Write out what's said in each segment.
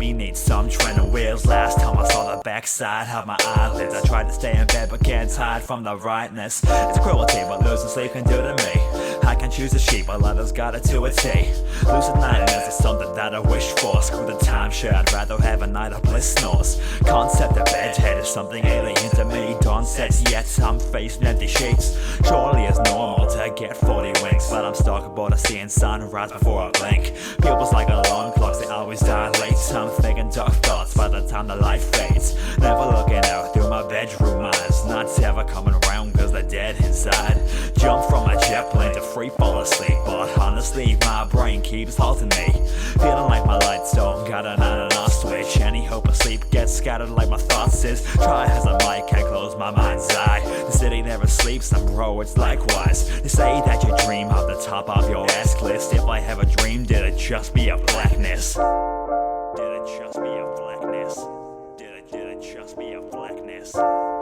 me need some training wheels. Last time I saw the backside of my eyelids. I tried to stay in bed but can't hide from the rightness. It's cruelty what losing sleep can do to me. I can choose a sheep, but others got it to a T. Lucid nightmares is something that I wish for. Screw the timeshare, I'd rather have a night of bliss snores. Concept of bedhead is something alien to me. Dawn sets yet I'm facing empty sheets. Surely it's normal to get 40 winks, but I'm stuck aboard a seeing sunrise before I blink. Pupils like alarm clocks, they always dilate. I'm thinking dark thoughts by the time the light fades. Never looking out through my bedroom eyes. Not ever coming around cause they're dead inside. Jump from a jet plane to free fall asleep, but honestly my brain keeps halting me. Feeling like my lights don't got an on and off switch. Any hope of sleep gets scattered like my thoughts is. Try as I might, can't close my mind's eye. The city never sleeps and bro it's likewise. They say that you dream off the top of your ass list. If I have a dream, did it just be a blackness? Did it just be a blackness? Did it just be a blackness?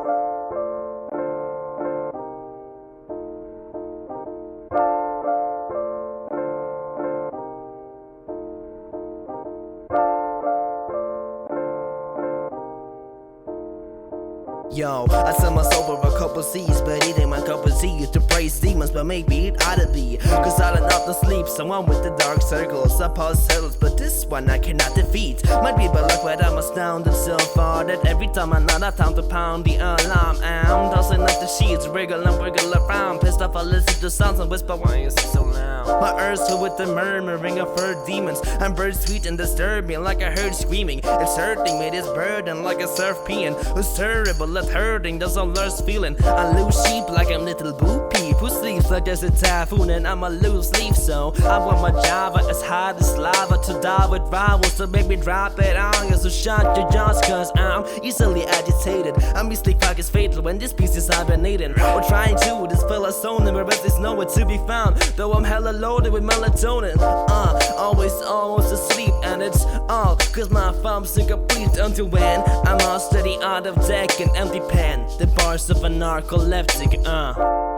Yo, I sell my soul for a couple C's, but it ain't my cup of tea to praise demons, but maybe it ought to be. Cause I don't have to sleep, someone with the dark circles, I pause hurdles, but this one I cannot defeat. Might be bad luck, but I'm astounded so far that every time I know that time to pound the alarm. I'm tossing up the sheets, wriggle and wiggle around. Pissed off, I listen to sounds and whisper, why is it so loud? My ears filled with the murmuring of fur demons, and birds sweet and disturbing like I heard screaming. It's hurting me, this burden like a surf peeing. Who's terrible at hurting, there's a lust feeling. I lose sheep like I'm little boo peep who sleeps like there's a typhoon and I'ma lose sleep. So I want my Java as hard as lava to die with rivals, so baby drop it on. So shut your jaws cause I'm easily agitated. I'm easily fuck is fatal when this piece is hibernating or trying to dispel a sonar where there's nowhere to be found. Though I'm hella loaded with melatonin, always almost asleep, and it's all cause my thumb's incomplete until when I master the art of deck and empty pen, the bars of a narcoleptic.